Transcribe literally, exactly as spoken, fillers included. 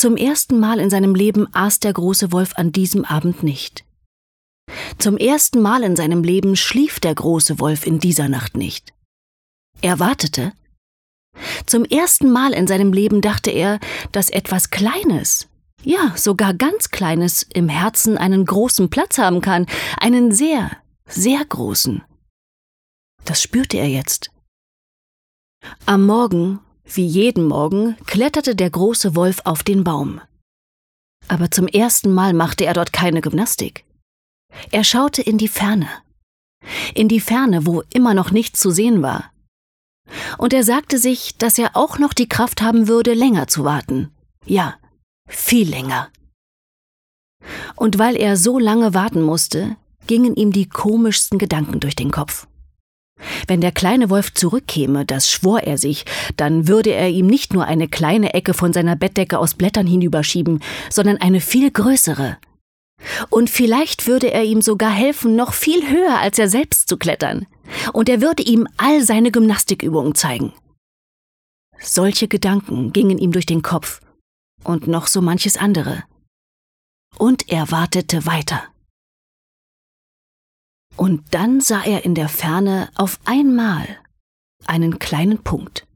Zum ersten Mal in seinem Leben aß der große Wolf an diesem Abend nicht. Zum ersten Mal in seinem Leben schlief der große Wolf in dieser Nacht nicht. Er wartete. Zum ersten Mal in seinem Leben dachte er, dass etwas Kleines, ja sogar ganz Kleines, im Herzen einen großen Platz haben kann, einen sehr, sehr großen. Das spürte er jetzt. Am Morgen, wie jeden Morgen, kletterte der große Wolf auf den Baum. Aber zum ersten Mal machte er dort keine Gymnastik. Er schaute in die Ferne. In die Ferne, wo immer noch nichts zu sehen war. Und er sagte sich, dass er auch noch die Kraft haben würde, länger zu warten. Ja, viel länger. Und weil er so lange warten musste, gingen ihm die komischsten Gedanken durch den Kopf. Wenn der kleine Wolf zurückkäme, das schwor er sich, dann würde er ihm nicht nur eine kleine Ecke von seiner Bettdecke aus Blättern hinüberschieben, sondern eine viel größere. Und vielleicht würde er ihm sogar helfen, noch viel höher als er selbst zu klettern. Und er würde ihm all seine Gymnastikübungen zeigen. Solche Gedanken gingen ihm durch den Kopf und noch so manches andere. Und er wartete weiter. Und dann sah er in der Ferne auf einmal einen kleinen Punkt.